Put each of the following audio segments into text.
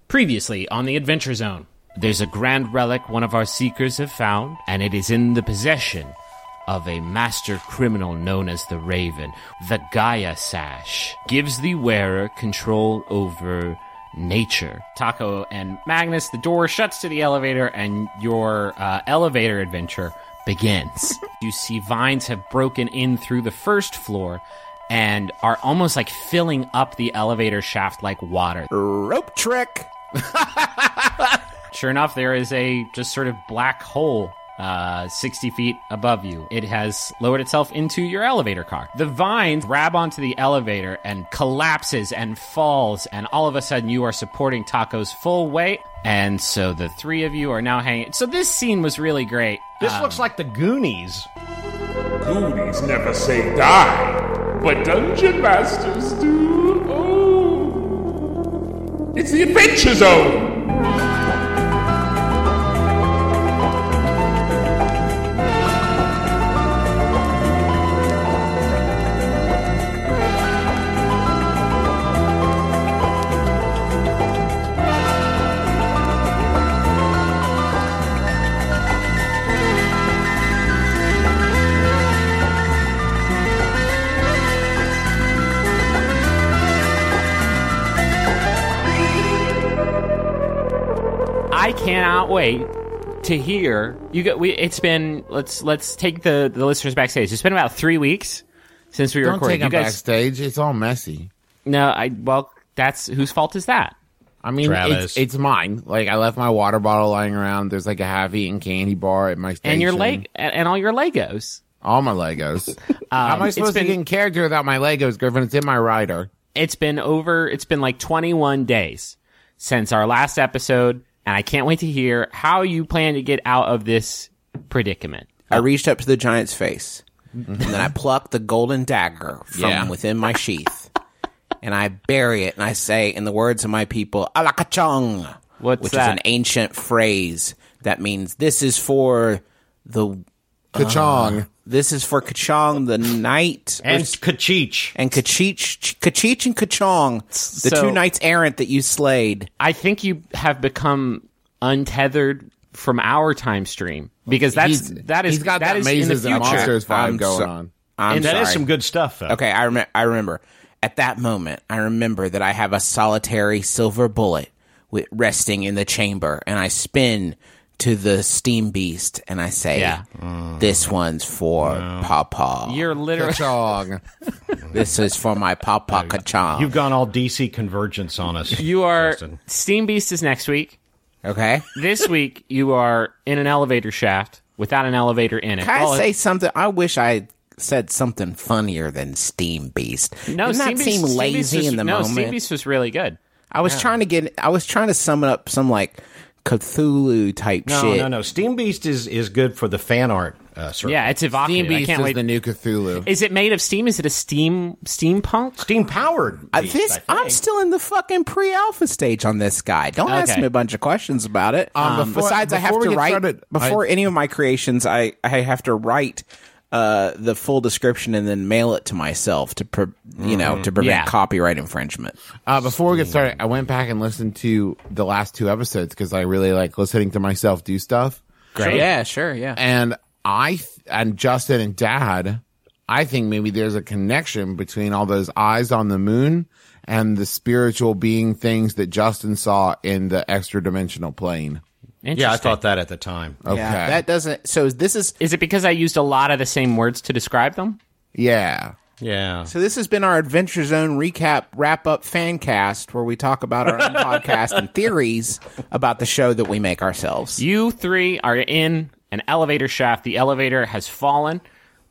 Previously on the Adventure Zone, there's a grand relic one of our seekers have found, and it is in the possession of a master criminal known as the Raven. The Gaia Sash gives the wearer control over nature. Taco and Magnus, the door shuts to the elevator, and your elevator adventure begins. You see vines have broken in through the first floor and are almost like filling up the elevator shaft like water. Rope trick! Sure enough, there is a just sort of black hole 60 feet above you. It has lowered itself into your elevator car. The vines grab onto the elevator and collapses and falls, and all of a sudden you are supporting Taco's full weight, and so the three of you are now hanging. So this scene was really great. This looks like the Goonies. Goonies never say die, but Dungeon Masters do. Oh. It's the Adventure Zone! I cannot wait to hear you. It's been let's take the listeners backstage. It's been about 3 weeks since we recorded. Don't take you them guys, backstage. It's all messy. No, that's whose fault is that? I mean, it's mine. Like, I left my water bottle lying around. There's like a half-eaten candy bar at my station. And your and all your Legos. All my Legos. How am I supposed to get in character without my Legos, Griffin? It's in my rider. It's been like 21 days since our last episode. And I can't wait to hear how you plan to get out of this predicament. I reached up to the giant's face, and then I plucked the golden dagger from within my sheath, and I bury it, and I say, in the words of my people, Alakachong, which is an ancient phrase that means this is for the... Kachong. This is for Kachong, the knight. And Kachich. And Kachich and Kachong, the two knights errant that you slayed. I think you have become untethered from our time stream, because he's got that Mazes and Monsters vibe going on. And that is some good stuff, though. Okay, I remember. At that moment, I remember that I have a solitary silver bullet resting in the chamber, and I spin to the steam beast, and I say, this one's for Papa. You're literally... Kachong. This is for my Papa Kachong. You've gone all DC convergence on us. You are... Justin. Steam Beast is next week. Okay. This week, you are in an elevator shaft without an elevator in it. Can I say something? I wish I said something funnier than Steam Beast. No, Didn't that seem lazy in the moment? No, Steam Beast was really good. I was trying to sum up some, like, Cthulhu type shit. No. Steam Beast is good for the fan art circle. Yeah, it's evocative. Steam Beast I can't wait. is the new Cthulhu. Is it made of steam? Is it a steampunk? Steam powered. I'm still in the fucking pre-alpha stage on this guy. Don't ask me a bunch of questions about it. Besides, I have to write before any of my creations. I have to write the full description and then mail it to myself to prevent copyright infringement. Before we get started, I went back and listened to the last 2 episodes because I really like listening to myself do stuff. Great. Sure. And and Justin and Dad, I think maybe there's a connection between all those eyes on the moon and the spiritual being things that Justin saw in the extra dimensional plane. Yeah, I thought that at the time. Okay. Yeah, that doesn't. So this is. Is it because I used a lot of the same words to describe them? Yeah. Yeah. So this has been our Adventure Zone recap wrap-up fan cast, where we talk about our own podcast and theories about the show that we make ourselves. You three are in an elevator shaft. The elevator has fallen.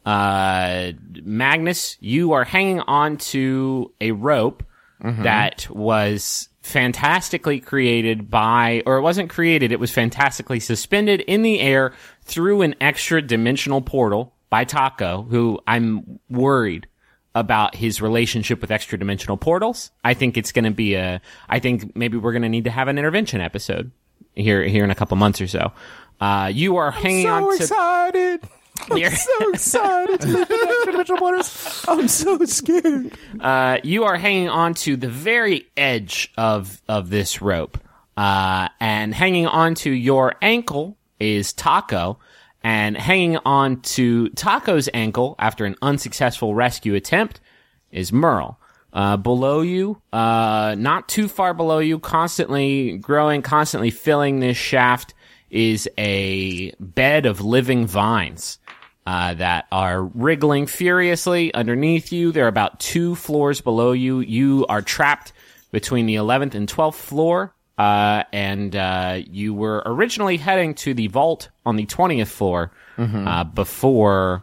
Magnus, you are hanging on to a rope that was fantastically created by, or it wasn't created, it was fantastically suspended in the air through an extra dimensional portal by Taco, who I'm worried about his relationship with extra dimensional portals. I think it's going to be I think maybe we're going to need to have an intervention episode here in a couple months or so. You are hanging on to... Excited. I'm so excited to live in extra dimensional portals. I'm so scared. You are hanging on to the very edge of this rope. And hanging onto your ankle is Taco. And hanging on to Taco's ankle after an unsuccessful rescue attempt is Merle. Below you, not too far below you, constantly growing, constantly filling this shaft is a bed of living vines that are wriggling furiously underneath you. They're about 2 floors below you. You are trapped between the 11th and 12th floor. And you were originally heading to the vault on the 20th floor before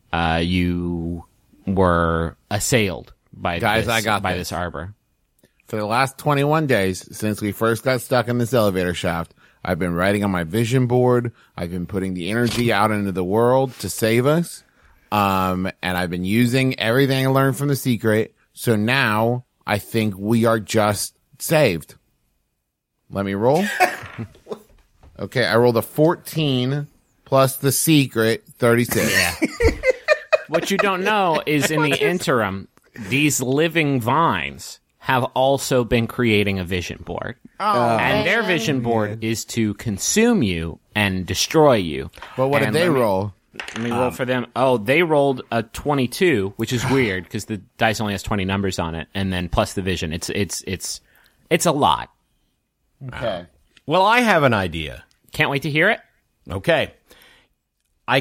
you were assailed by this arbor. For the last 21 days, since we first got stuck in this elevator shaft, I've been writing on my vision board. I've been putting the energy out into the world to save us. And I've been using everything I learned from the secret. So now I think we are just saved. Let me roll. Okay, I rolled a 14 plus the secret, 36. Yeah. What you don't know is in the interim, these living vines have also been creating a vision board. And their vision board is to consume you and destroy you. But what did they roll? Let me roll for them. Oh, they rolled a 22, which is weird because the dice only has 20 numbers on it, and then plus the vision. It's a lot. Okay. Well, I have an idea. Can't wait to hear it. Okay. I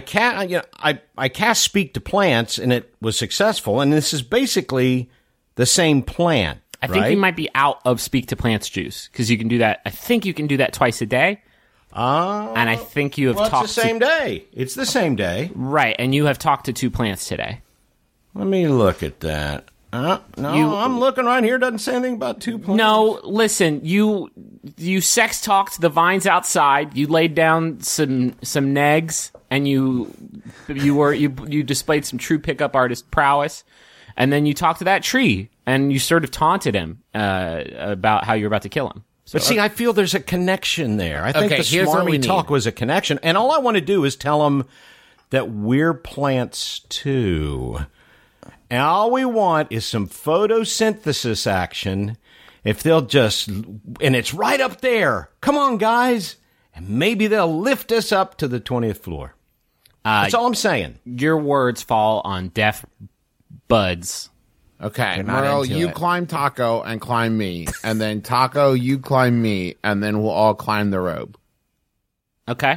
cast Speak to Plants, and it was successful, and this is basically the same plant, I think you might be out of Speak to Plants juice, because you can do that. I think you can do that twice a day. And I think you have talked it's the same day. It's the same day. Right, and you have talked to 2 plants today. Let me look at that. No, I'm looking right here. Doesn't say anything about 2 plants. No, listen. You sex talked the vines outside. You laid down some negs, and you displayed some true pickup artist prowess. And then you talked to that tree, and you sort of taunted him about how you're about to kill him. So, but see, I feel there's a connection there. I think the smarmy talk was a connection. And all I want to do is tell them that we're plants too. And all we want is some photosynthesis action. If they'll just, and it's right up there. Come on, guys. And maybe they'll lift us up to the 20th floor. That's all I'm saying. Your words fall on deaf buds. Okay, Merle, you climb Taco and climb me. And then Taco, you climb me. And then we'll all climb the rope. Okay.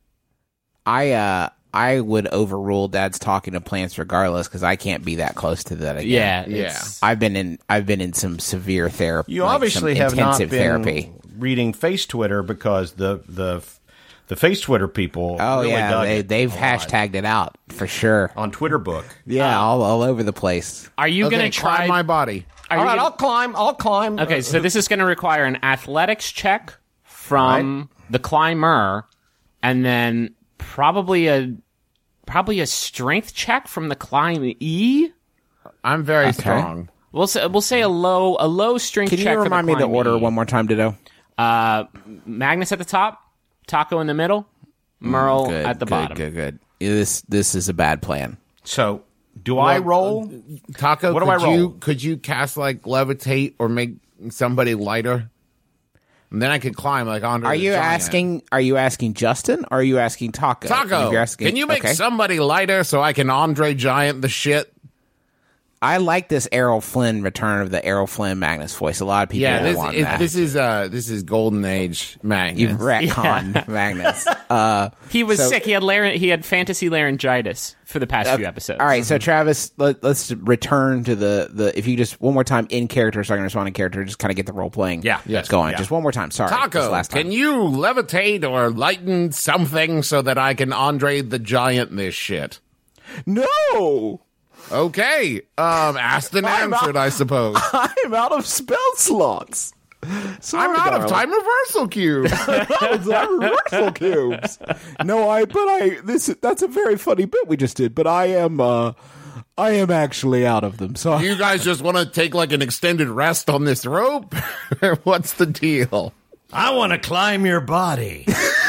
I would overrule Dad's talking to plants regardless, because I can't be that close to that again. Yeah. I've been in some severe therapy. You obviously have not been reading Face Twitter, because the Face Twitter people. Oh really yeah, they've hashtagged it out for sure on Twitter book. Yeah, all over the place. Are you going to try climb my body? All right, I'll climb. Okay, so this is going to require an athletics check from the climber, and then probably a strength check from the climbee. I'm very strong. We'll say a low strength check. Can you remind me the order one more time, Ditto? Magnus at the top, Taco in the middle, Merle at the bottom. Good. This is a bad plan. So, I roll? Taco, what do I roll? Could you cast like levitate or make somebody lighter? And then I could climb like Andre. Are you asking Justin, or are you asking Taco? Taco, can you make somebody lighter so I can Andre Giant the shit? I like this Errol Flynn return of the Errol Flynn Magnus voice. A lot of people want that. This is Golden Age Magnus. You've retconned Magnus. He was sick. He had fantasy laryngitis for the past few episodes. All right, so Travis, let's return to the. If you just one more time in character, so I can respond in character, just kind of get the role playing. Going. Yeah. Just one more time. Sorry, Taco. Last time. Can you levitate or lighten something so that I can Andre the Giant this shit? No. Okay. Asked and answered, I suppose. I'm out of spell slots. Sorry, I'm out of time reversal cubes. Reversal cubes. No, that's a very funny bit we just did, but I am actually out of them. So you guys just want to take like an extended rest on this rope? What's the deal? I want to climb your body.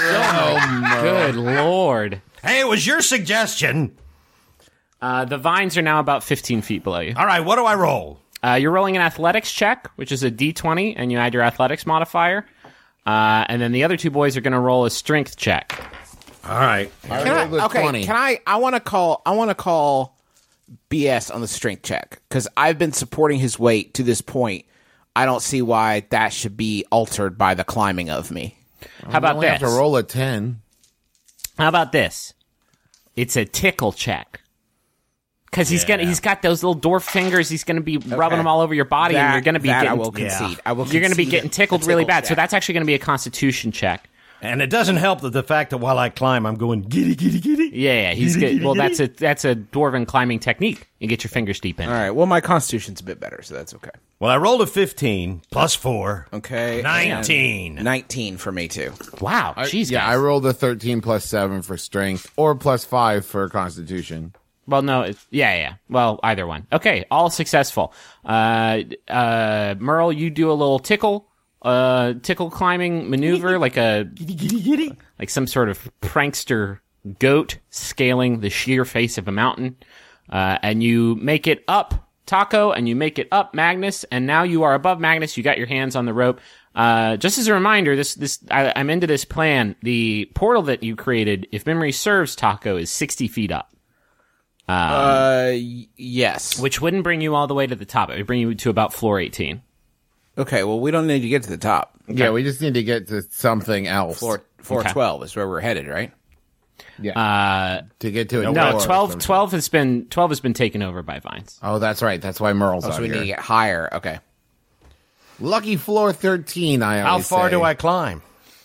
Good Lord. Hey, it was your suggestion. The vines are now about 15 feet below you. All right, what do I roll? You're rolling an athletics check, which is a D20, and you add your athletics modifier. And then the other two boys are going to roll a strength check. All right. I want to call BS on the strength check because I've been supporting his weight to this point. I don't see why that should be altered by the climbing of me. How about this? Have to roll a 10. How about this? It's a tickle check. Because he's got those little dwarf fingers. He's gonna be rubbing them all over your body, and you're gonna be getting. I will concede. You're gonna be getting tickled really bad. So that's actually gonna be a Constitution check. And it doesn't help the fact that while I climb, I'm going giddy, giddy, giddy. Yeah, he's good. Well, that's a dwarven climbing technique. You get your fingers deep in. All right. Well, my Constitution's a bit better, so that's okay. Well, I rolled a 15 plus 4. Okay. 19. 19 for me too. Wow. Jeez, guys. I rolled a 13 plus 7 for strength, or plus 5 for Constitution. Well, no, yeah. Well, either one. Okay, all successful. Merle, you do a little tickle climbing maneuver, like a like some sort of prankster goat scaling the sheer face of a mountain, and you make it up, Taco, and you make it up, Magnus, and now you are above Magnus. You got your hands on the rope. Just as a reminder, I'm into this plan. The portal that you created, if memory serves, Taco, is 60 feet up. Yes. Which wouldn't bring you all the way to the top. It would bring you to about floor 18. Okay, well, we don't need to get to the top. Okay. Yeah, we just need to get to something else. Floor 12 is where we're headed, right? Yeah. To get to it. No, 12 has been taken over by vines. Oh, that's right. That's why Merle's out so we here. need to get higher. Okay. Lucky floor 13, How far do I climb?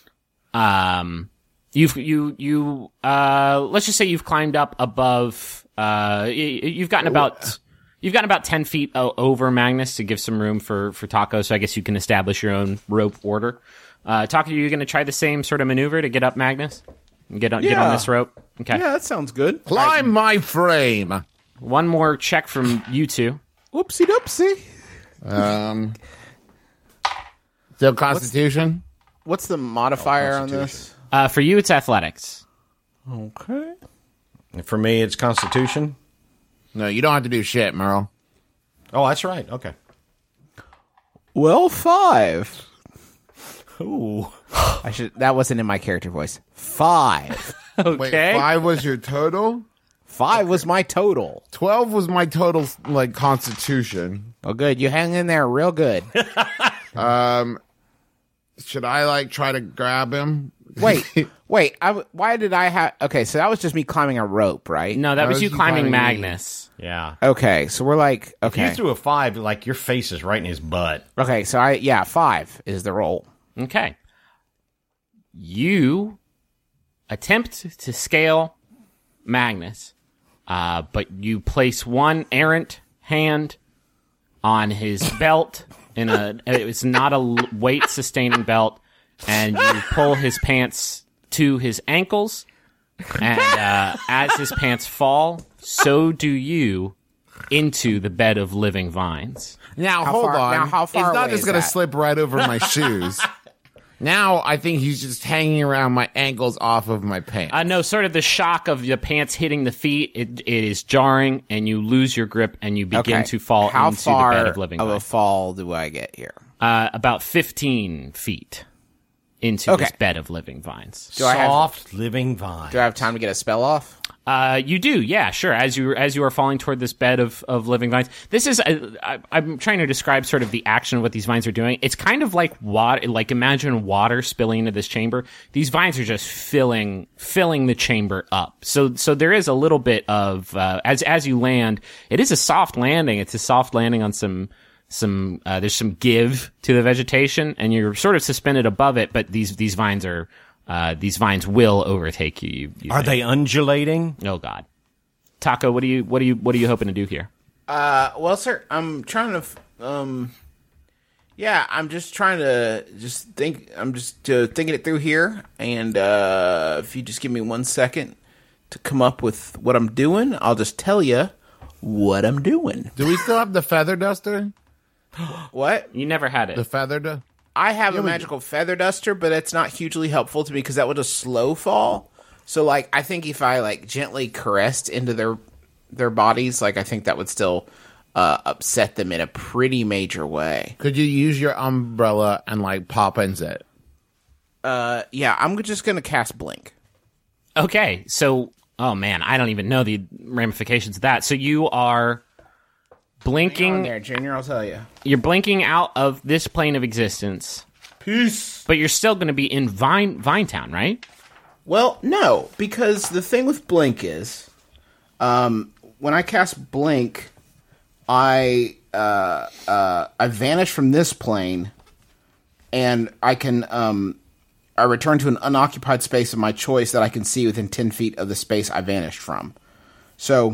Let's just say you've climbed up above, you've gotten about 10 feet over Magnus to give some room for Taco, so I guess you can establish your own rope order. Taco, are you going to try the same sort of maneuver to get up Magnus? Get on this rope? Okay. Yeah, that sounds good. Climb my frame. One more check from you two. Whoopsie doopsie. Still Constitution? What's the modifier on this? For you, it's athletics. Okay. For me, it's Constitution. No, you don't have to do shit, Merle. Oh, that's right. Okay. Well, 5. Ooh. That wasn't in my character voice. 5. Okay. Wait, 5 was your total? 5 was my total. 12 was my total, Constitution. Oh, good. You hang in there real good. Should I, try to grab him? Wait. Why did I have... Okay, so that was just me climbing a rope, right? No, that was you climbing Magnus. Yeah. Okay, so we're okay. If you threw a 5, your face is right in his butt. Okay, so 5 is the roll. Okay. You attempt to scale Magnus, but you place one errant hand on his belt it's not a weight sustaining belt, and you pull his pants to his ankles, and as his pants fall, so do you into the bed of living vines. Now, hold on. Now, how far? It's not just going to slip right over my shoes. Now, I think he's just hanging around my ankles off of my pants. No, sort of the shock of the pants hitting the feet. It is jarring, and you lose your grip, and you begin to fall into the bed of living vines. How far of a fall do I get here? About 15 feet into this bed of living vines. Living vines. Do I have time to get a spell off? You do, yeah, sure. As you are falling toward this bed of living vines, this is. I'm trying to describe sort of the action of what these vines are doing. It's kind of like water. Like imagine water spilling into this chamber. These vines are just filling the chamber up. So there is a little bit of as you land. It is a soft landing. It's a soft landing on some. There's some give to the vegetation, and you're sort of suspended above it. But these vines are. These vines will overtake you. Are they undulating? Oh God, Taco, what are you hoping to do here? Well, sir, I'm trying to. I'm just trying to think. I'm just thinking it through here, and if you just give me 1 second to come up with what I'm doing, I'll just tell you what I'm doing. Do we still have the feather duster? What? You never had it. The feather duster. I have a magical feather duster, but it's not hugely helpful to me because that would just slow fall. So, I think if I, gently caressed into their bodies, I think that would still upset them in a pretty major way. Could you use your umbrella and, pop ends it? Yeah, I'm just going to cast Blink. Okay, so, oh man, I don't even know the ramifications of that. So you are blinking. Hang on there, Junior, I'll tell you. You're blinking out of this plane of existence. Peace. But you're still going to be in Vinetown, right? Well, no, because the thing with Blink is, when I cast Blink, I vanish from this plane, and I can I return to an unoccupied space of my choice that I can see within 10 feet of the space I vanished from. So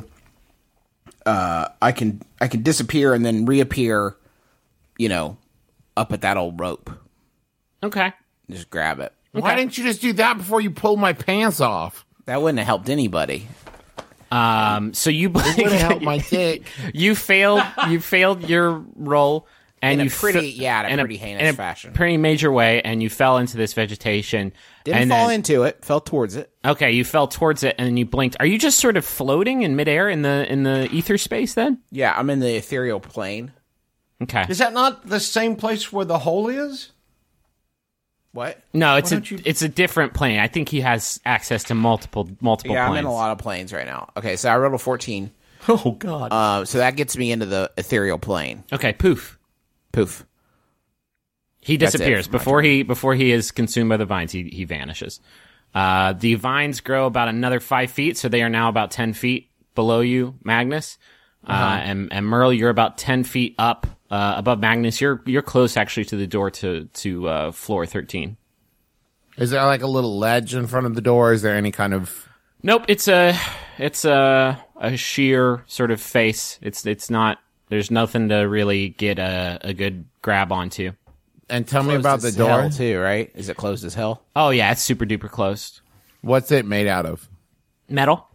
I can disappear and then reappear, up at that old rope. Okay. Just grab it. Okay. Why didn't you just do that before you pulled my pants off? That wouldn't have helped anybody. So you it would have helped my dick. You failed your roll, and in a pretty heinous fashion, pretty major way, and you fell into this vegetation. Didn't fall into it, fell towards it. Okay, you fell towards it, and then you blinked. Are you just sort of floating in midair in the ether space then? Yeah, I'm in the ethereal plane. Okay, is that not the same place where the hole is? What? No, it's a different plane. I think he has access to multiple yeah, planes. Yeah, I'm in a lot of planes right now. Okay, so I rolled a 14. Oh, God. So that gets me into the ethereal plane. Okay, poof. He disappears. Before he is consumed by the vines, he vanishes. The vines grow about another 5 feet, so they are now about 10 feet below you, Magnus. And Merle, you're about 10 feet up above Magnus. You're close actually to the door to floor 13. Is there like a little ledge in front of the door? Is there any kind of? Nope. It's a sheer sort of face. It's not. There's nothing to really get a good grab onto. And tell me about the door hell too. Right? Is it closed as hell? Oh yeah, it's super duper closed. What's it made out of? Metal.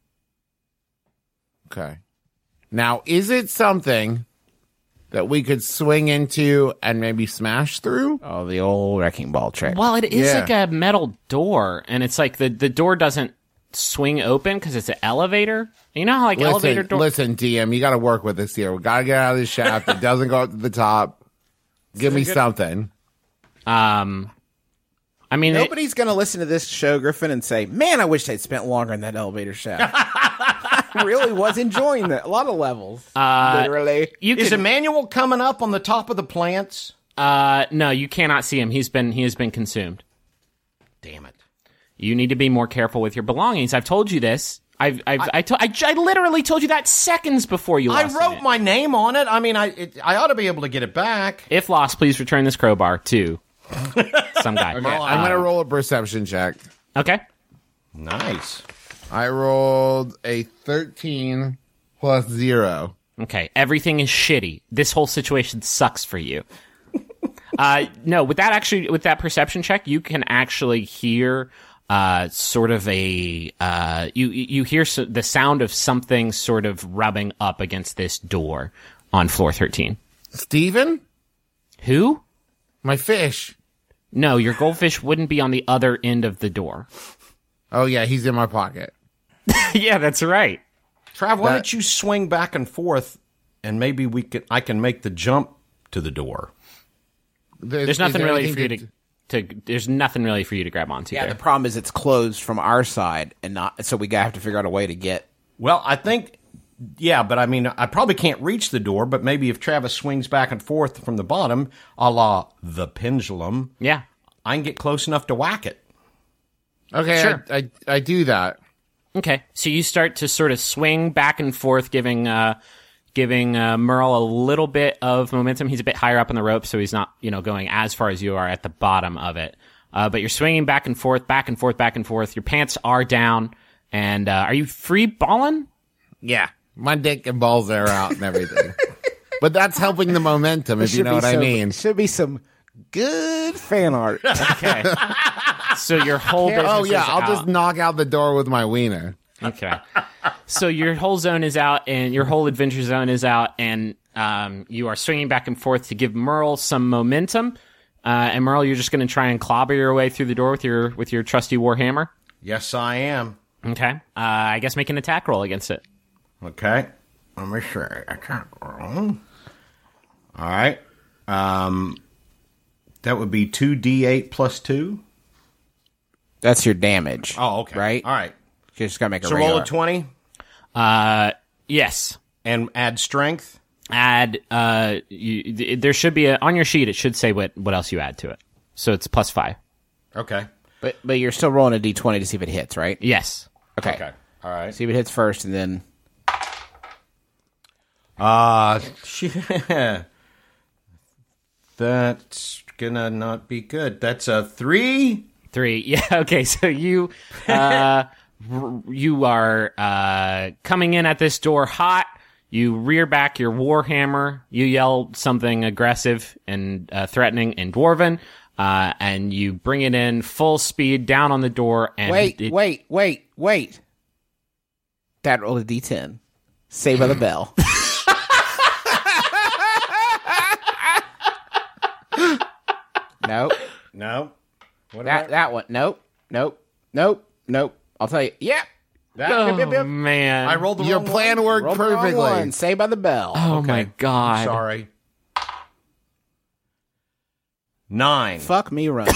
Okay. Now, is it something that we could swing into and maybe smash through? Oh, the old wrecking ball trick. Well, it is like a metal door, and it's like the door doesn't swing open because it's an elevator. You know how elevator doors... Listen, DM, you got to work with us here. We got to get out of this shaft. It doesn't go up to the top. Give me something. I mean... Nobody's going to listen to this show, Griffin, and say, man, I wish they'd spent longer in that elevator shaft. Really was enjoying that. A lot of levels. Literally. Is Emmanuel coming up on the top of the plants? No, you cannot see him. He has been consumed. Damn it. You need to be more careful with your belongings. I've told you this. I literally told you that seconds before you lost it. I wrote my name on it. I mean, I ought to be able to get it back. If lost, please return this crowbar to some guy. Okay, I'm going to roll a perception check. Okay. Nice. I rolled a 13 plus 0. Okay, everything is shitty. This whole situation sucks for you. No, with that perception check, you can actually hear sort of a you hear the sound of something sort of rubbing up against this door on floor 13. Steven? Who? My fish. No, your goldfish wouldn't be on the other end of the door. Oh yeah, he's in my pocket. Yeah, that's right. Trav, why don't you swing back and forth, and maybe I can make the jump to the door. There's nothing really for you to there's nothing really for you to grab onto. Yeah, there. The problem is it's closed from our side, and not so we have to figure out a way to get. Well, I think, yeah, but I mean, I probably can't reach the door. But maybe if Travis swings back and forth from the bottom, a la the pendulum, yeah, I can get close enough to whack it. Okay, sure. I do that. Okay, so you start to sort of swing back and forth, giving Merle a little bit of momentum. He's a bit higher up on the rope, so he's not, going as far as you are at the bottom of it. But you're swinging back and forth, back and forth, back and forth. Your pants are down, and are you free balling? Yeah, my dick and balls are out and everything. But that's helping the momentum, if you know what I mean. Should be some good fan art. Okay. So your whole business I'll just knock out the door with my wiener. Okay. So your whole zone is out, and your whole adventure zone is out, and you are swinging back and forth to give Merle some momentum. And Merle, you're just going to try and clobber your way through the door with your trusty warhammer. Yes, I am. Okay. I guess make an attack roll against it. Okay. Let me see. Attack roll. All right. That would be 2d8 plus 2. That's your damage. Oh, okay. Right? All right. You just got to make a So regular. roll a 20? Yes. And add strength? Add, there should be on your sheet, it should say what else you add to it. So it's +5. Okay. But you're still rolling a d20 to see if it hits, right? Yes. Okay. All right. See if it hits first, and then... That's gonna not be good. That's a 3? 3. Yeah, okay, so you are coming in at this door hot. You rear back your warhammer. You yell something aggressive and threatening in Dwarven, and you bring it in full speed down on the door. And Wait. That rolled a d10. Saved by the bell. Nope. No. What that one. Nope. I'll tell you. Yep. Man. I rolled the Your wrong plan one. worked perfectly. Saved by the bell. Oh my god. Sorry. 9. Fuck me running.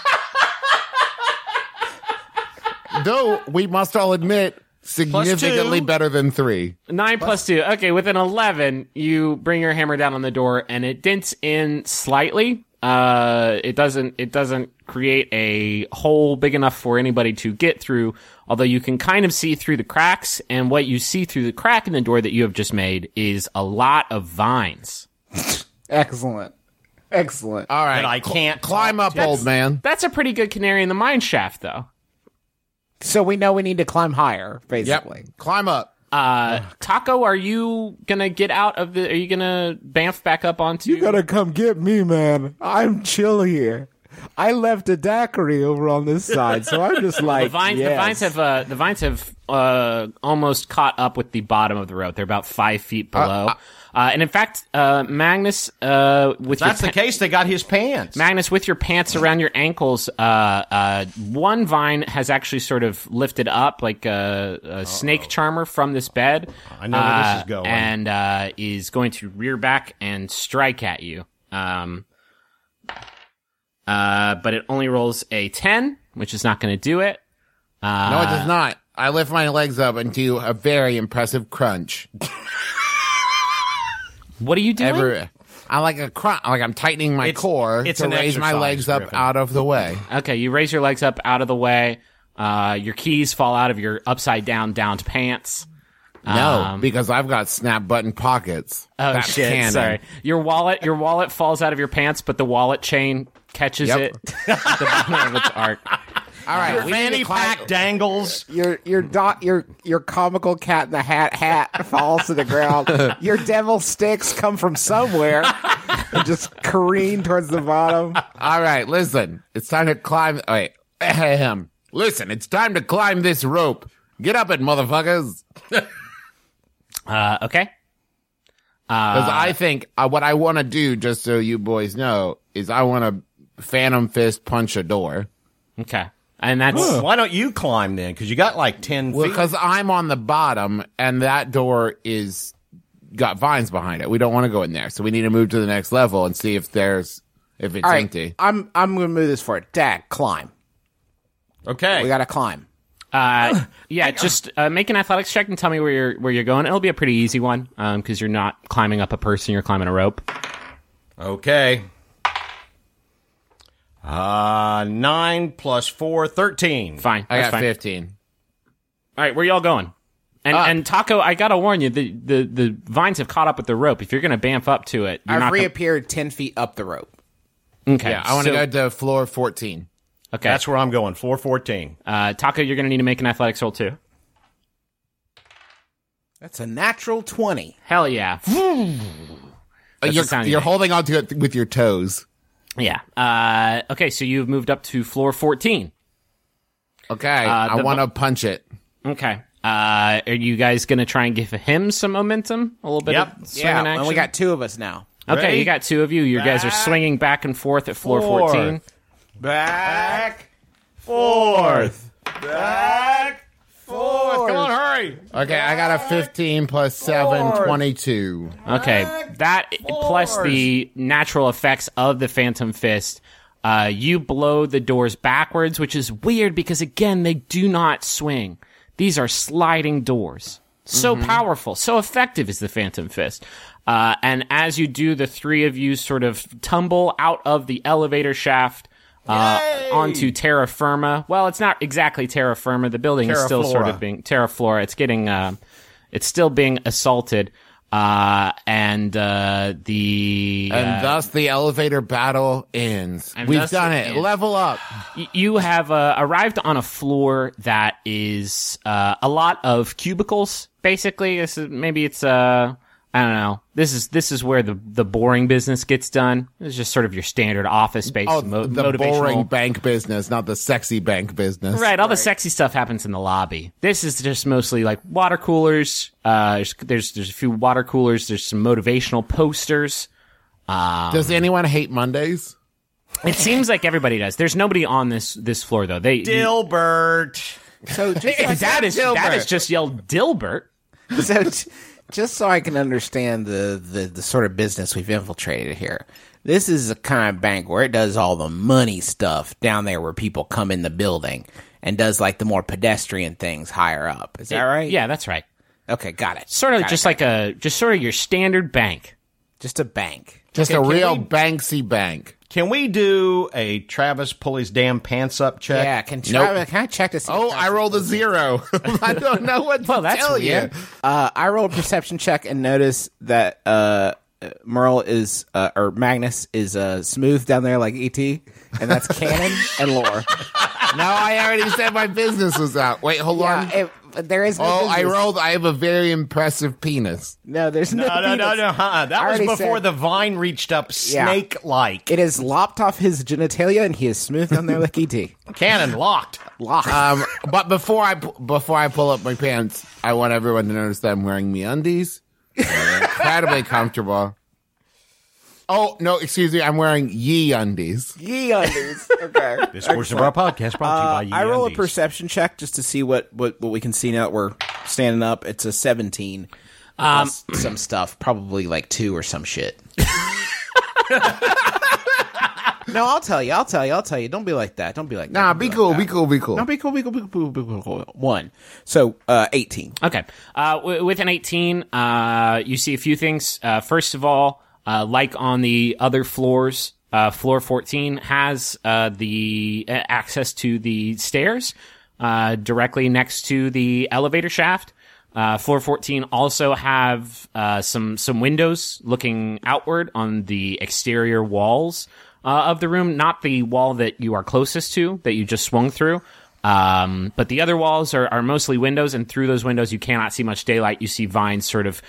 Though, we must all admit, significantly better than 3. 9 plus 2. Okay, with an 11, you bring your hammer down on the door, and it dents in slightly. It doesn't create a hole big enough for anybody to get through, although you can kind of see through the cracks, and what you see through the crack in the door that you have just made is a lot of vines. Excellent. All right. But I can't climb up, old man. That's a pretty good canary in the mine shaft, though. So we know we need to climb higher, basically. Yep. Climb up. Taco, are you gonna get out of the... Are you gonna bamf back up onto... You gotta come get me, man. I'm chill here. I left a daiquiri over on this side, so I'm just like, the vines have almost caught up with the bottom of the rope. They're about 5 feet below. And in fact, Magnus, with that's the case, they got his pants. Magnus, with your pants around your ankles, one vine has actually sort of lifted up like a snake charmer from this bed. I know where this is going. And is going to rear back and strike at you. But it only rolls a 10, which is not going to do it. No, it does not. I lift my legs up and do a very impressive crunch. What are you doing? I like a crunch, like I'm tightening my core to raise my legs up out of the way. Okay, you raise your legs up out of the way. Your keys fall out of your upside downed pants. No, because I've got snap button pockets. Oh, that's shit! canon. Sorry, your wallet falls out of your pants, but the wallet chain catches it at the bottom of its arc. All right, your fanny pack dangles. Your comical cat in the hat falls to the ground. Your devil sticks come from somewhere and just careen towards the bottom. All right, listen, it's time to climb. Wait, listen, it's time to climb this rope. Get up it, motherfuckers. Okay. Because I think what I want to do, just so you boys know, is I want to phantom fist punch a door. Okay. And that's... Why don't you climb then? Because you got like 10 feet. Because I'm on the bottom, and that door got vines behind it. We don't want to go in there. So we need to move to the next level and see if it's empty. I'm going to move this for it. Dad, climb. Okay. We got to climb. Just make an athletics check and tell me where you're going. It'll be a pretty easy one, because you're not climbing up a person, you're climbing a rope. Okay. 9 plus 4, 13. Fine. I got fine. 15. All right, where y'all going? And Taco, I gotta warn you, the vines have caught up with the rope. If you're gonna bamf up to it, I've reappeared 10 feet up the rope. Okay. Yeah, I want to go to floor 14. Okay. That's where I'm going, 414. Taco, you're gonna need to make an athletics roll too. That's a natural 20. Hell yeah. You're holding on to it with your toes. Yeah. Okay, so you've moved up to floor 14. Okay, I want to punch it. Okay. Are you guys going to try and give him some momentum? A little bit of swinging action? And we got 2 of us now. Okay, Ready? you got 2 of you. You guys are swinging back and forth at floor 14. Back, forth. Back, forth. Come on, hurry. Okay, I got a 15 plus 7, 22. Okay, that plus the natural effects of the Phantom Fist You blow the doors backwards, which is weird because, again, they do not swing. These are sliding doors. So powerful, so effective is the Phantom Fist. And as you do, the three of you sort of tumble out of the elevator shaft onto terra firma. Well, it's not exactly terra firma. The building is still sort of being terra flora. It's getting, it's still being assaulted. And thus the elevator battle ends. We've done it. Level up. You have arrived on a floor that is a lot of cubicles. Basically, maybe it's I don't know. This is where the boring business gets done. It's just sort of your standard office space. Oh, the boring bank business, not the sexy bank business. Right. All the sexy stuff happens in the lobby. This is just mostly like water coolers. There's a few water coolers. There's some motivational posters. Does anyone hate Mondays? It seems like everybody does. There's nobody on this floor though. Dilbert. So that is just yelled Dilbert. So just so I can understand the sort of business we've infiltrated here, this is a kind of bank where it does all the money stuff down there where people come in the building and does like the more pedestrian things higher up. Is that right? Yeah, that's right. Okay, got it. Sort of just sort of your standard bank. Just a bank. Just a real Banksy bank. Can we do a Travis pull his damn pants up check? Yeah, can I check to see? Oh, I rolled a 0. I don't know what to tell you. I rolled a perception check and noticed that Merle is or Magnus is smooth down there like ET, and that's canon and lore. No, I already said my business was out. Wait, hold on. There is no business. I rolled. I have a very impressive penis. No, there's no penis. No. That was before the vine reached up snake-like. It has lopped off his genitalia, and he is smooth down there like ET. Cannon locked. But before I pull up my pants, I want everyone to notice that I'm wearing MeUndies. They're incredibly comfortable. Oh, no, excuse me. I'm wearing Ye-Undies. Ye-Undies. Okay. This portion of our podcast brought to you by Ye-Undies. I roll a perception check just to see what we can see now that we're standing up. It's a 17. Some stuff. Probably like 2 or some shit. No, I'll tell you. Don't be like that. Nah, be cool. No, be cool. 1. So, 18. Okay. With an 18, you see a few things. First of all, like on the other floors, floor 14 has the access to the stairs directly next to the elevator shaft. Floor 14 also have some windows looking outward on the exterior walls of the room, not the wall that you are closest to, that you just swung through. But the other walls are mostly windows, and through those windows you cannot see much daylight. You see vines sort of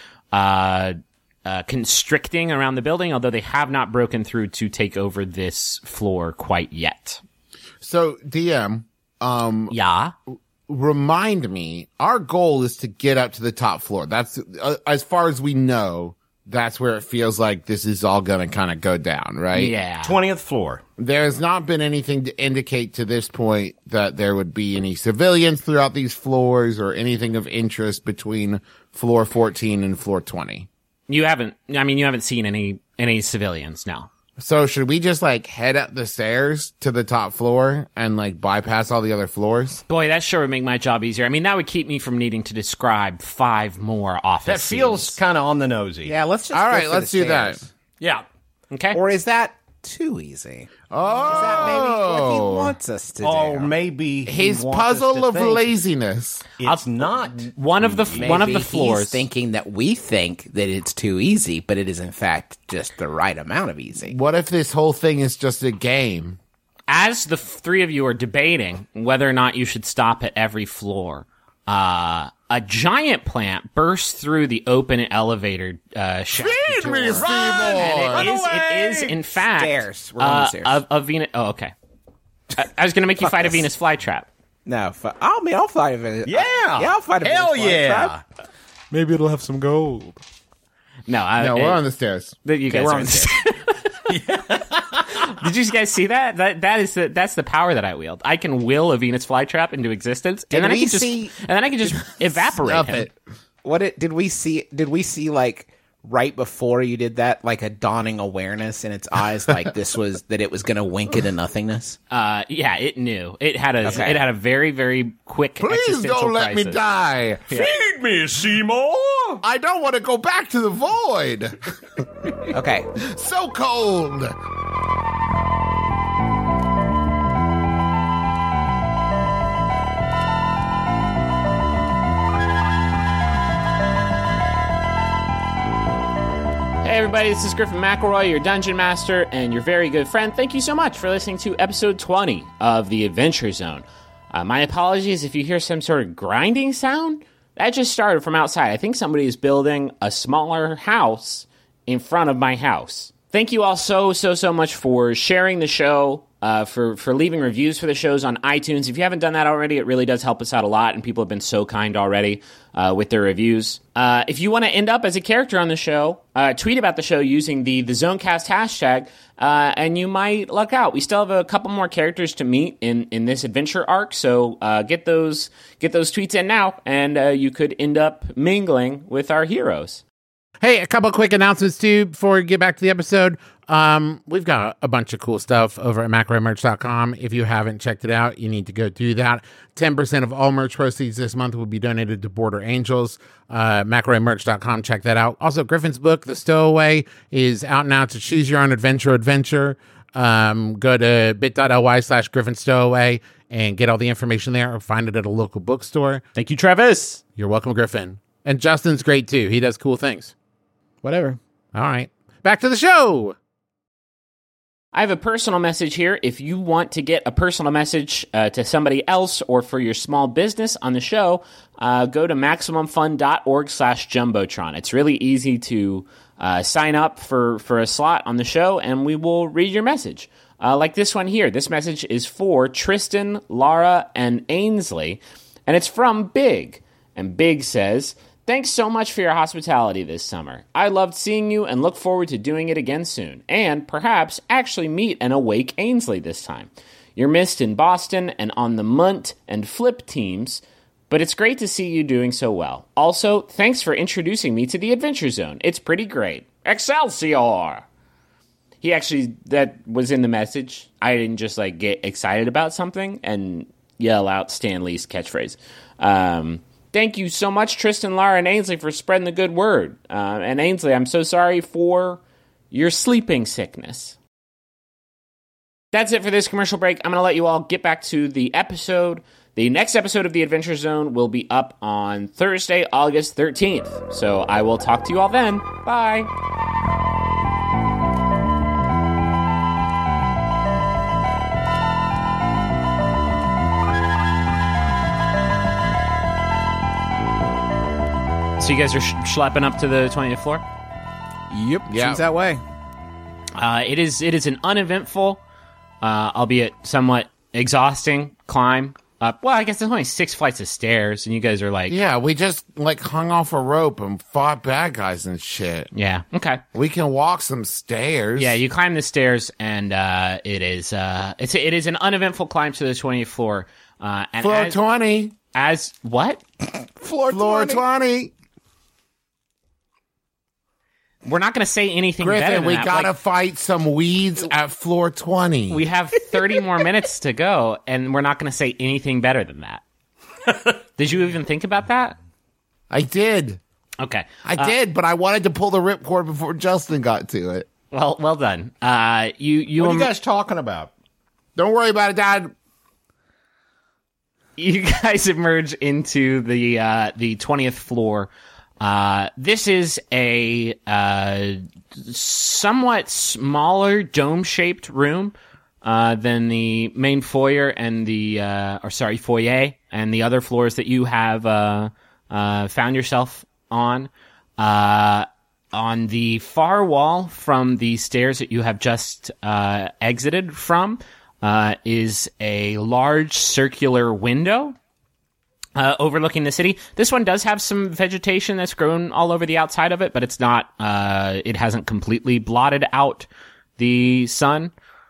constricting around the building, although they have not broken through to take over this floor quite yet. So, DM, yeah, remind me, our goal is to get up to the top floor. That's as far as we know. That's where it feels like this is all going to kind of go down, right? Yeah. 20th floor. There's not been anything to indicate to this point that there would be any civilians throughout these floors or anything of interest between floor 14 and floor 20. You haven't seen any civilians, no. So should we just like head up the stairs to the top floor and like bypass all the other floors? Boy, that sure would make my job easier. I mean, that would keep me from needing to describe 5 more office That feels kind of on the nosy. Yeah, let's just let's do that. Yeah. Okay. Or is that too easy? Oh. Is that maybe what he wants us to do? Oh, maybe his puzzle of laziness. It's not one of the floors. He's thinking that we think that it's too easy, but it is in fact just the right amount of easy. What if this whole thing is just a game? As the three of you are debating whether or not you should stop at every floor, a giant plant bursts through the open elevator shaft. Feed me, Seymour! It is in fact stairs. We're on the stairs. A Venus. Oh, okay. I was going to make you fight a Venus flytrap. No, I'll fight a Venus. Yeah, I'll fight a Venus. Hell yeah! Maybe it'll have some gold. No, we're on the stairs. You guys are on the stairs. Did you guys see that? That's the power that I wield. I can will a Venus flytrap into existence, and then I can just evaporate him. Did we see like right before you did that, like a dawning awareness in its eyes, like that it was going to wink into nothingness? Yeah, it knew. It had a very, very quick. Please don't let crisis. me die. Yeah. Feed me, Seymour. I don't want to go back to the void. Okay. So cold. Hey everybody, this is Griffin McElroy, your Dungeon Master and your very good friend. Thank you so much for listening to episode 20 of The Adventure Zone. My apologies if you hear some sort of grinding sound. That just started from outside. I think somebody is building a smaller house in front of my house. Thank you all so much for sharing the show, for leaving reviews for the shows on iTunes. If you haven't done that already, it really does help us out a lot, and people have been so kind already with their reviews. If you want to end up as a character on the show, tweet about the show using the Zonecast hashtag, and you might luck out. We still have a couple more characters to meet in this adventure arc, so get those tweets in now, and you could end up mingling with our heroes. Hey, a couple quick announcements, too, before we get back to the episode. We've got a bunch of cool stuff over at McElroyMerch.com. If you haven't checked it out, you need to go do that. 10% of all merch proceeds this month will be donated to Border Angels. McElroyMerch.com, check that out. Also, Griffin's book, The Stowaway, is out now to choose your own adventure. Go to bit.ly/GriffinStowaway and get all the information there, or find it at a local bookstore. Thank you, Travis. You're welcome, Griffin. And Justin's great, too. He does cool things. Whatever. All right. Back to the show. I have a personal message here. If you want to get a personal message to somebody else or for your small business on the show, go to MaximumFun.org/Jumbotron. It's really easy to sign up for a slot on the show, and we will read your message. Like this one here. This message is for Tristan, Lara, and Ainsley, and it's from Big. And Big says, "Thanks so much for your hospitality this summer. I loved seeing you and look forward to doing it again soon, and perhaps actually meet an awake Ainsley this time. You're missed in Boston and on the Munt and Flip teams, but it's great to see you doing so well. Also, thanks for introducing me to the Adventure Zone. It's pretty great. Excelsior!" That was in the message. I didn't just get excited about something and yell out Stan Lee's catchphrase. Thank you so much, Tristan, Lara, and Ainsley, for spreading the good word. And Ainsley, I'm so sorry for your sleeping sickness. That's it for this commercial break. I'm going to let you all get back to the episode. The next episode of The Adventure Zone will be up on Thursday, August 13th. So I will talk to you all then. Bye. So you guys are schlepping up to the 20th floor? Yep, seems that way. It is an uneventful, albeit somewhat exhausting climb up. Well, I guess there's only 6 flights of stairs, and you guys are Yeah, we just hung off a rope and fought bad guys and shit. Yeah, okay. We can walk some stairs. Yeah, you climb the stairs, and it is an uneventful climb to the 20th floor. And floor 20. As what? Floor 20. We're not going to say anything Griffin, better than we that. gotta fight some weeds at floor 20. We have 30 more minutes to go, and we're not going to say anything better than that. Did you even think about that? I did. Okay. I did, but I wanted to pull the ripcord before Justin got to it. Well done. What are you guys talking about? Don't worry about it, Dad. You guys emerge into the 20th floor. This is a somewhat smaller dome-shaped room than the main foyer and foyer and the other floors that you have found yourself on. On the far wall from the stairs that you have just exited from is a large circular window overlooking the city. This one does have some vegetation that's grown all over the outside of it, but it's not, it hasn't completely blotted out the sun.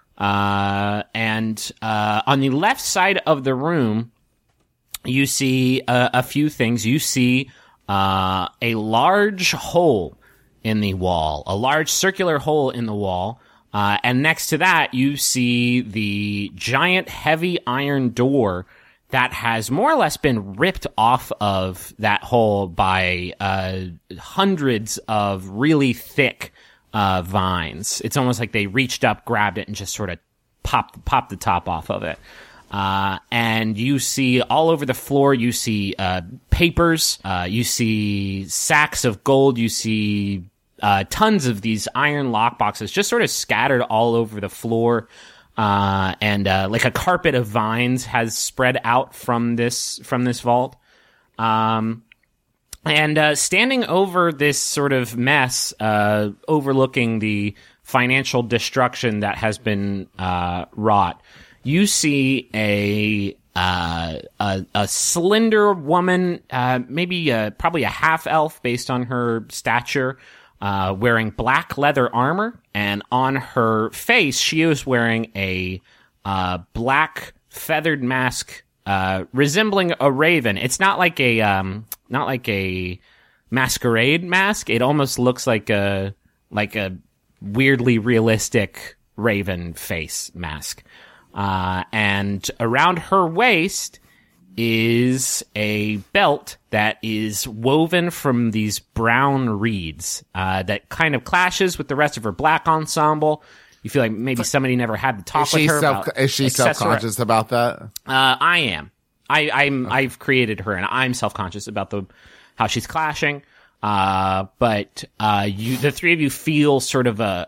And on the left side of the room, you see a few things. You see a large hole in the wall, a large circular hole in the wall. And next to that, you see the giant heavy iron door that has more or less been ripped off of that hole by hundreds of really thick vines. It's almost like they reached up, grabbed it, and just sort of popped the top off of it. And you see all over the floor, you see papers, you see sacks of gold, you see tons of these iron lockboxes just sort of scattered all over the floor. And like a carpet of vines has spread out from this vault. And standing over this sort of mess, overlooking the financial destruction that has been wrought, you see a slender woman, probably a half elf based on her stature, wearing black leather armor, and on her face she is wearing a black feathered mask resembling a raven. It's not like a masquerade mask. It almost looks like a weirdly realistic raven face mask. And around her waist is a belt that is woven from these brown reeds that kind of clashes with the rest of her black ensemble. You feel like maybe somebody never had to talk with her. Is she self-conscious about that? I am. I've created her, and I'm self-conscious about how she's clashing. But the three of you feel sort of a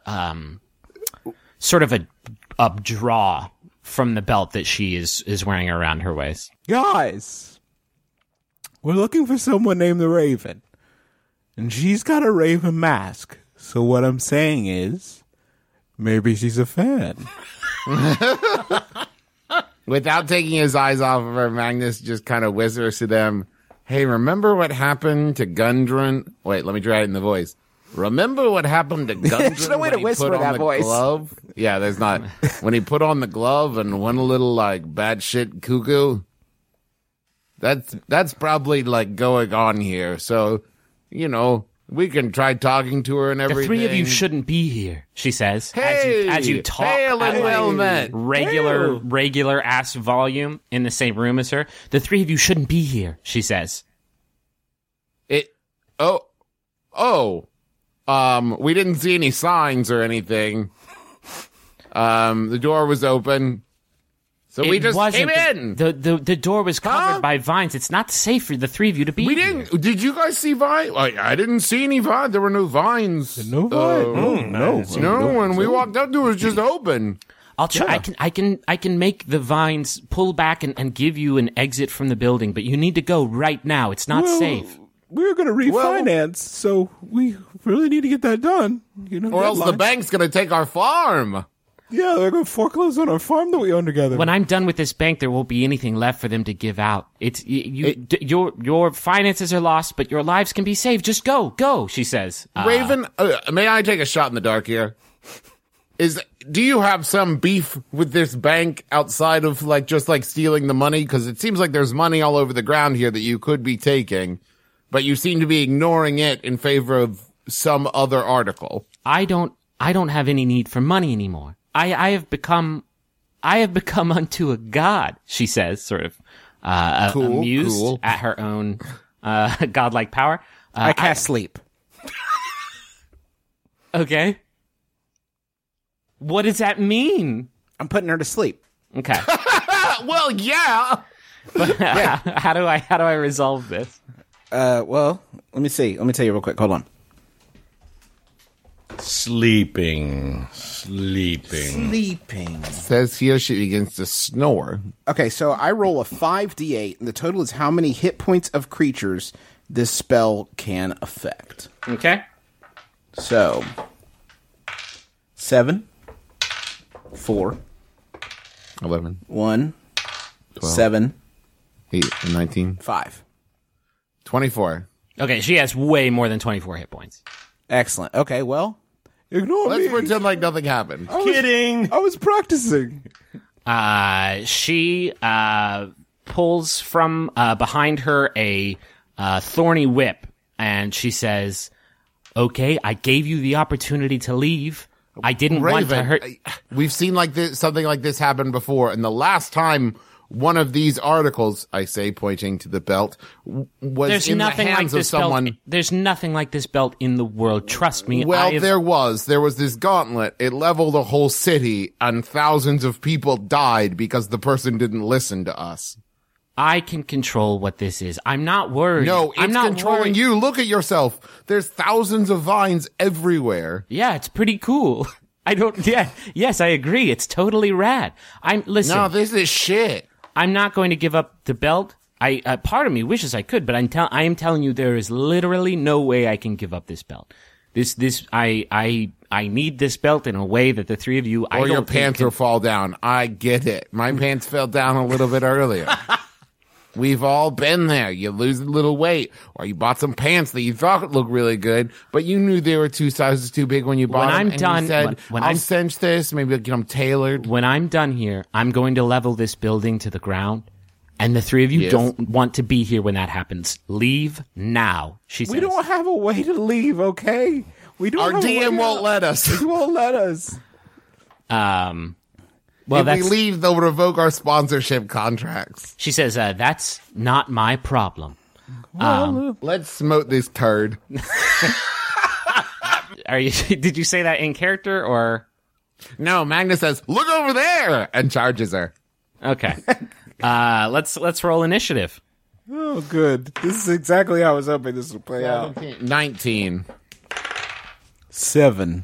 draw from the belt that she is wearing around her waist. Guys, we're looking for someone named the Raven, and she's got a raven mask. So what I'm saying is, maybe she's a fan. Without taking his eyes off of her, Magnus just kind of whispers to them, "Hey, remember what happened to Gundren?" Wait, let me try it in the voice. Remember what happened to Gundren? There's no way to whisper that voice. Glove? Yeah, there's not. When he put on the glove and went a little like bad shit cuckoo. That's probably like going on here. So, we can try talking to her and everything. The three of you shouldn't be here, she says. Hey, as you talk at regular ass volume in the same room as her. The three of you shouldn't be here, she says. We didn't see any signs or anything. The door was open. So we just came in. The door was covered by vines. It's not safe for the three of you to be here. Did you guys see vines? I didn't see any vines. There were no vines. No vines. No, when we walked up, it was just open. I'll try. Yeah. I can make the vines pull back and give you an exit from the building, but you need to go right now. It's not safe. We're going to refinance, so we really need to get that done. Or else the bank's going to take our farm. Yeah, they're going to foreclose on our farm that we own together. When I'm done with this bank, there won't be anything left for them to give out. Your finances are lost, but your lives can be saved. Just go, she says. Raven, may I take a shot in the dark here? Do you have some beef with this bank outside of just stealing the money? Because it seems like there's money all over the ground here that you could be taking, but you seem to be ignoring it in favor of some other article. I don't have any need for money anymore. I have become unto a god, she says, sort of amused at her own godlike power. I cast sleep. Okay. What does that mean? I'm putting her to sleep. Okay. Well, yeah. How do I resolve this? Well, let me see. Let me tell you real quick. Hold on. Sleeping. Says here she begins to snore. Okay, so I roll a 5d8, and the total is how many hit points of creatures this spell can affect. Okay. So, 7, 4, 11, 1, 12, 7, 8, 19, 5. 24. Okay, she has way more than 24 hit points. Excellent. Okay, well, ignore me. Let's pretend like nothing happened. Kidding. I was practicing. She pulls from behind her a thorny whip, and she says, Okay, I gave you the opportunity to leave. I didn't want to hurt. We've seen something like this happen before, and the last time one of these articles, I say, pointing to the belt, was in the hands of someone. There's nothing like this belt in the world. Trust me. Well, there was this gauntlet. It leveled a whole city, and thousands of people died because the person didn't listen to us. I can control what this is. I'm not worried. No, it's controlling you. Look at yourself. There's thousands of vines everywhere. Yeah, it's pretty cool. Yes, I agree. It's totally rad. Listen. No, this is shit. I'm not going to give up the belt. Part of me wishes I could, but I am telling you, there is literally no way I can give up this belt. I need this belt in a way that the three of you, or your pants will fall down. I get it. My pants fell down a little bit earlier. We've all been there. You lose a little weight, or you bought some pants that you thought looked really good, but you knew they were 2 sizes too big when you bought them. You said, I'll cinch this, maybe I'll get them tailored. When I'm done here, I'm going to level this building to the ground, and the three of you don't want to be here when that happens. Leave now, she says. We don't have a way to leave, okay? Our DM won't let us. He won't let us. Well, if we leave, they'll revoke our sponsorship contracts. She says, that's not my problem. Let's smote this turd. Did you say that in character, or? No, Magnus says, look over there, and charges her. Okay. Let's roll initiative. Oh, good. This is exactly how I was hoping this would play out. 19. 7.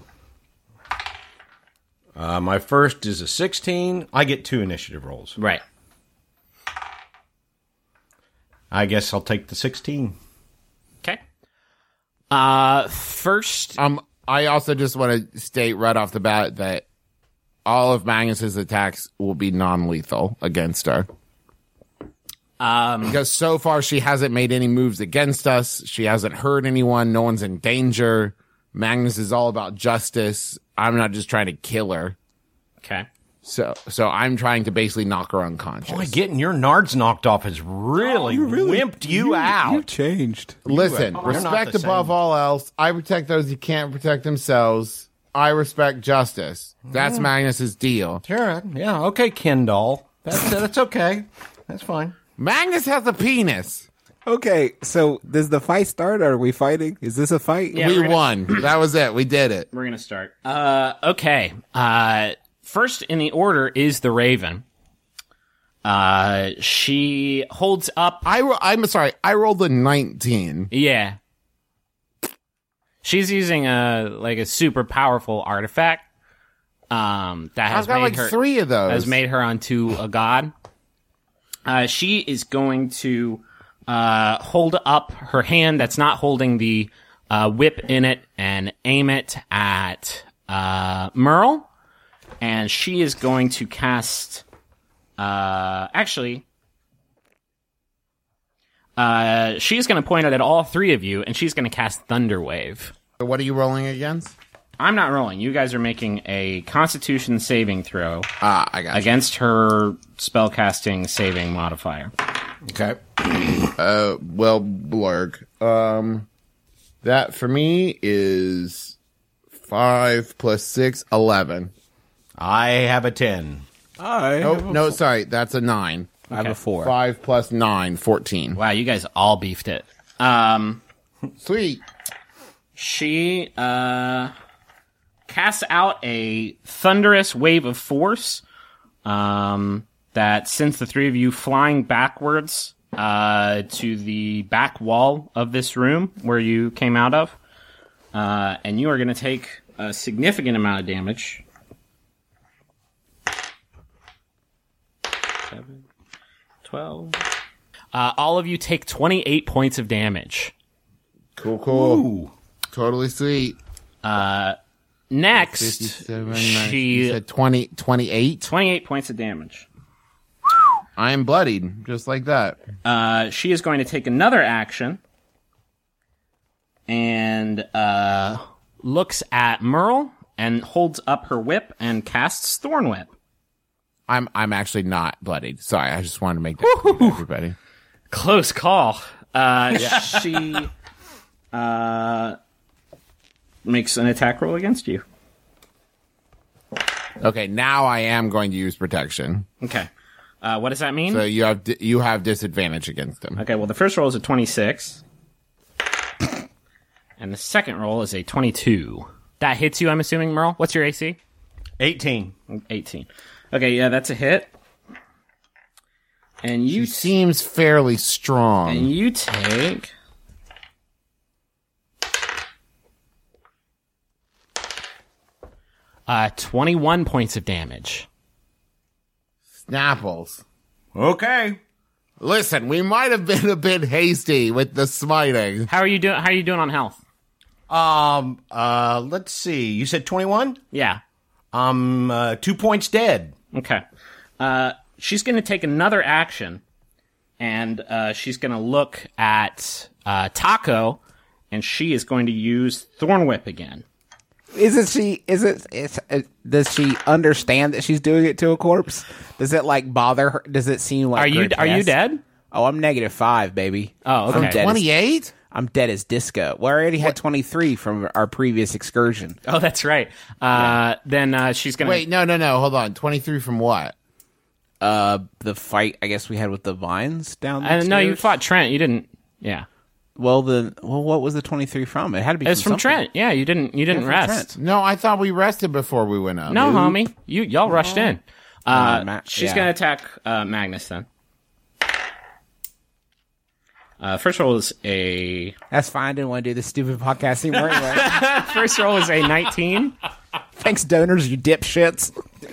My first is a 16. I get 2 initiative rolls. Right. I guess I'll take the 16. Okay. First... I also just want to state right off the bat that all of Magnus's attacks will be non-lethal against her. Because so far she hasn't made any moves against us. She hasn't hurt anyone. No one's in danger. Magnus is all about justice. I'm not just trying to kill her. Okay. So I'm trying to basically knock her unconscious. Boy, getting your nards knocked off has really wimped you out. You changed. Listen, respect above all else. I protect those who can't protect themselves. I respect justice. That's Magnus's deal. Sure. Yeah. Okay, Ken doll. That's okay. That's fine. Magnus has a penis. Okay, so does the fight start? Are we fighting? Is this a fight? Yeah, we won. That was it. We did it. We're going to start. Okay. First in the order is the Raven. She holds up... I'm sorry. I rolled a 19. Yeah. She's using a super powerful artifact that has made her 3 of those. Has made her onto a god. She is going to hold up her hand that's not holding the whip in it and aim it at Merle. And she is going to cast... she's going to point it at all 3 of you, and she's going to cast Thunderwave. So what are you rolling against? I'm not rolling. You guys are making a Constitution saving throw I got against her spellcasting saving modifier. Okay. Well, Blurg. That for me is 5 plus 6, 11. I have a 10. Sorry, that's a 9. I have a 4. 5 plus 9, 14. Wow, you guys all beefed it. Sweet. She casts out a thunderous wave of force that sends the 3 of you flying backwards to the back wall of this room where you came out of. And you are going to take a significant amount of damage. 7, 12. All of you take 28 points of damage. Cool. Ooh. Totally sweet. Next, 57, she said 28? 28 points of damage. I am bloodied, just like that. She is going to take another action and looks at Merle and holds up her whip and casts Thorn Whip. I'm actually not bloodied. Sorry, I just wanted to make that clear to everybody. Close call. She makes an attack roll against you. Okay, now I am going to use protection. Okay. What does that mean? So you have disadvantage against him. Okay, well, the first roll is a 26. And the second roll is a 22. That hits you, I'm assuming, Merle? What's your AC? 18. 18. Okay, yeah, that's a hit. And she seems fairly strong. And you take... 21 points of damage. Snapples. Okay. Listen, we might have been a bit hasty with the smiting. How are you doing? How are you doing on health? Let's see. You said 21? Yeah. 2 points dead. Okay. She's going to take another action, and she's going to look at Taco, and she is going to use Thorn Whip again. Does she understand that she's doing it to a corpse? Does it like bother her? Does it seem like are you dead? Oh, I'm -5, baby. Oh, okay. From 28? I'm dead as disco. Well, I already had 23 from our previous excursion. Oh, that's right. Then she's gonna wait. No. Hold on. 23 from what? The fight I guess we had with the vines down there. No, you fought Trent. You didn't. Yeah. Well, what was the 23 from? It had to be. It's from Trent. Yeah, you didn't rest. No, I thought we rested before we went up. No, homie, y'all rushed in. She's gonna attack Magnus then. First roll is a. That's fine. Didn't want to do this stupid podcast anymore. Anyway. First roll is a 19. Thanks, donors, you dipshits.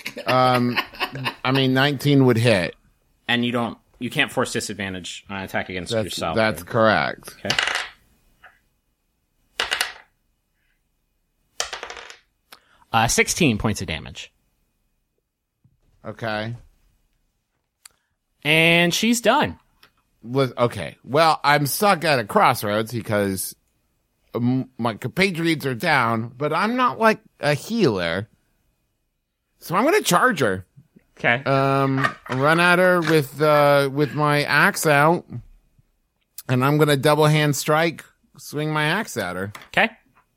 19 would hit, and you can't force disadvantage on an attack against yourself. That's correct. Okay. 16 points of damage. Okay. And she's done. Okay. Well, I'm stuck at a crossroads because my compatriots are down, but I'm not like a healer. So I'm going to charge her. Okay. Run at her with my axe out, and I'm gonna double hand strike, swing my axe at her. Okay.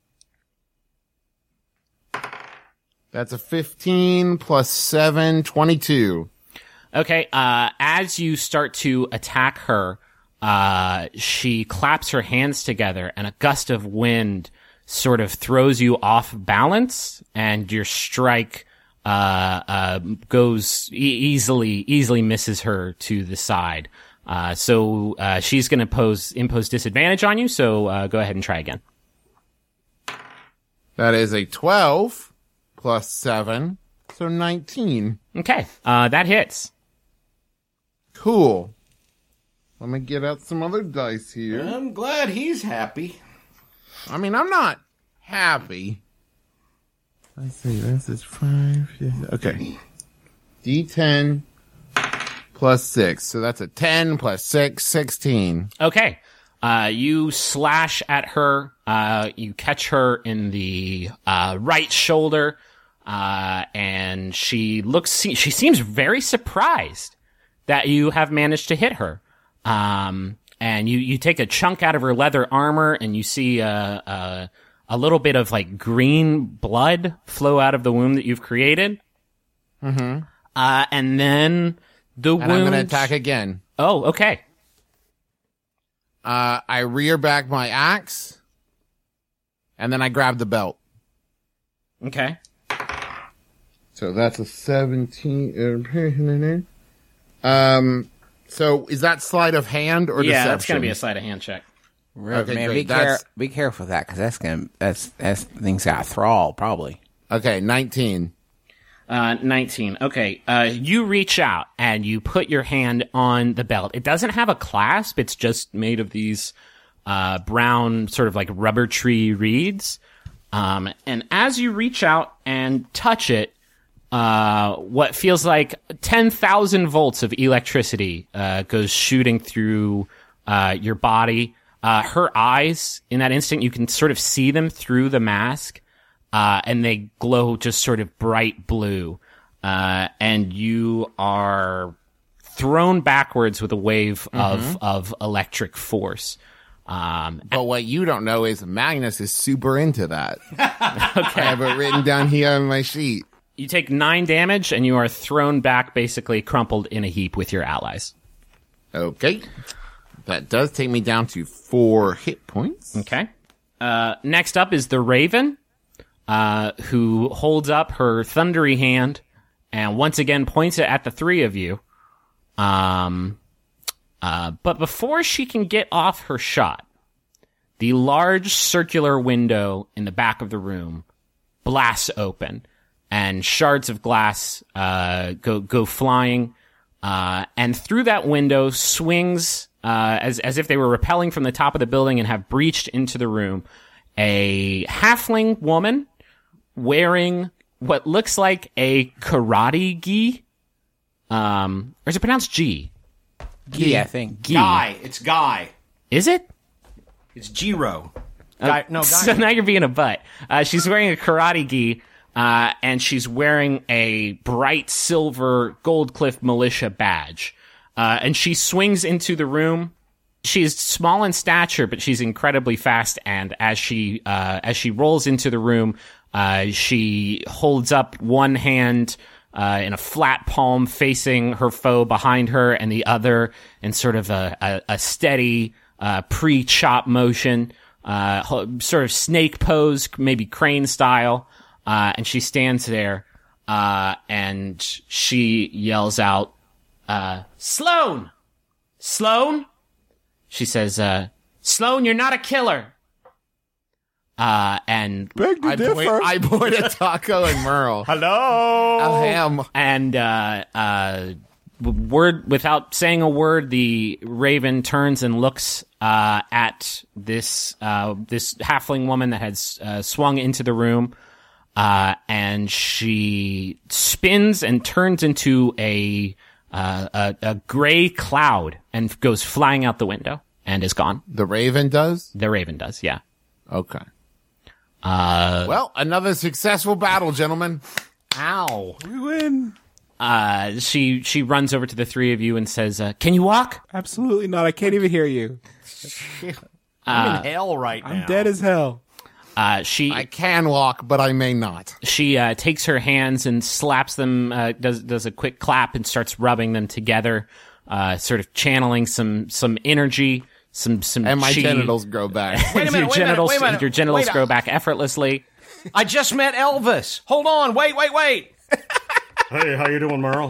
That's a 15 plus 7, 22. Okay. As you start to attack her, she claps her hands together, and a gust of wind sort of throws you off balance, and your strike goes easily misses her to the side. So she's going to impose disadvantage on you. So go ahead and try again. That is a 12 plus 7, so 19. Okay, that hits. Cool. Let me get out some other dice here. I'm glad he's happy. I mean, I'm not happy. Let's see, this is 5. Okay. D10 plus 6. So that's a 10 plus 6, 16. Okay. You slash at her. You catch her in the right shoulder. And she seems very surprised that you have managed to hit her. And you take a chunk out of her leather armor, and you see a little bit of like green blood flow out of the wound that you've created. Mm-hmm. And then the wound. I'm going to attack again. Oh, okay. I rear back my axe, and then I grab the belt. Okay. So that's a 17. So is that sleight of hand or deception? Yeah, that's going to be a sleight of hand check. Okay, man, be careful with that, because that's thing's got a thrall probably. Okay, 19. 19. Okay, you reach out and you put your hand on the belt. It doesn't have a clasp. It's just made of these brown sort of like rubber tree reeds. And as you reach out and touch it, what feels like 10,000 volts of electricity goes shooting through your body. Her eyes, in that instant, you can sort of see them through the mask, and they glow just sort of bright blue. And you are thrown backwards with a wave of electric force. But what you don't know is Magnus is super into that. Okay. I have it written down here on my sheet. You take 9 damage, and you are thrown back, basically crumpled in a heap with your allies. Okay. That does take me down to 4 hit points. Okay. Next up is the Raven, who holds up her thundery hand and once again points it at the 3 of you. But before she can get off her shot, the large circular window in the back of the room blasts open, and shards of glass go flying, and through that window swings, as if they were rappelling from the top of the building and have breached into the room, a halfling woman wearing what looks like a karate gi. Or is it pronounced G? Gi, I think. Gi. Guy. It's Guy. Is it? It's Jiro. Guy. No, Guy. So now you're being a butt. She's wearing a karate gi, and she's wearing a bright silver Goldcliff militia badge. And she swings into the room. She's small in stature, but she's incredibly fast. And as she rolls into the room, she holds up one hand in a flat palm facing her foe behind her, and the other in sort of a steady pre-chop motion, sort of snake pose, maybe crane style. And she stands there, and she yells out, Sloan! Sloan? She says, Sloan, you're not a killer. And I point at Taco and Merle. Hello. A ham. And without saying a word, the Raven turns and looks at this halfling woman that has swung into the room, and she spins and turns into a gray cloud and goes flying out the window and is gone. The Raven does? The Raven does, yeah. Okay. Well, another successful battle, gentlemen. Ow. We win. She runs over to the 3 of you and says, can you walk? Absolutely not. I can't even hear you. I'm in hell right now. I'm dead as hell. I can walk, but I may not. She takes her hands and slaps them, does a quick clap and starts rubbing them together, sort of channeling some energy, some and my chi. genitals grow back. Wait a minute, your genitals grow back effortlessly. I just met Elvis. Hold on, wait. Hey, how you doing, Merle?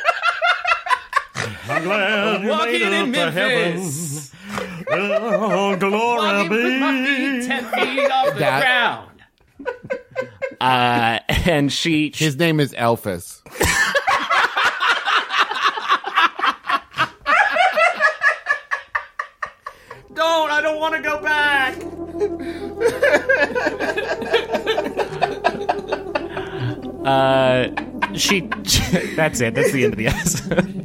I'm glad you walking made in it to heaven. Oh, glory be. My feet 10 feet off the ground. And his name is Elvis. I don't want to go back. That's it. That's the end of the episode.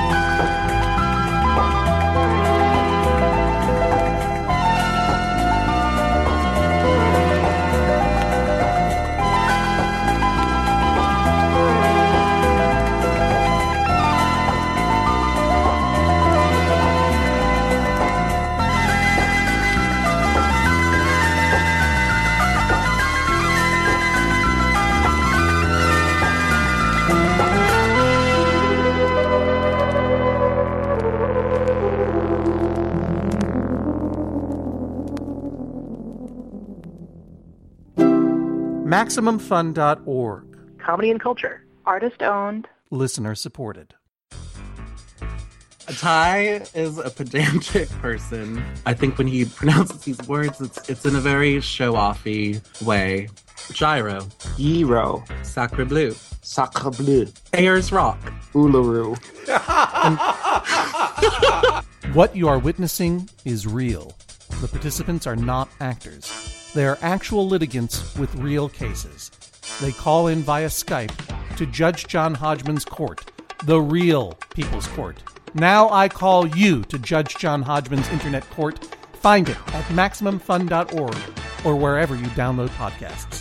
MaximumFun.org. Comedy and culture. Artist owned. Listener supported. Ty is a pedantic person. I think when he pronounces these words, it's in a very show-offy way. Gyro. Gyro. Sacre bleu. Sacre bleu. Ayers Rock. Uluru. What you are witnessing is real. The participants are not actors. They are actual litigants with real cases. They call in via Skype to Judge John Hodgman's court, the real People's Court. Now I call you to Judge John Hodgman's internet court. Find it at MaximumFun.org or wherever you download podcasts.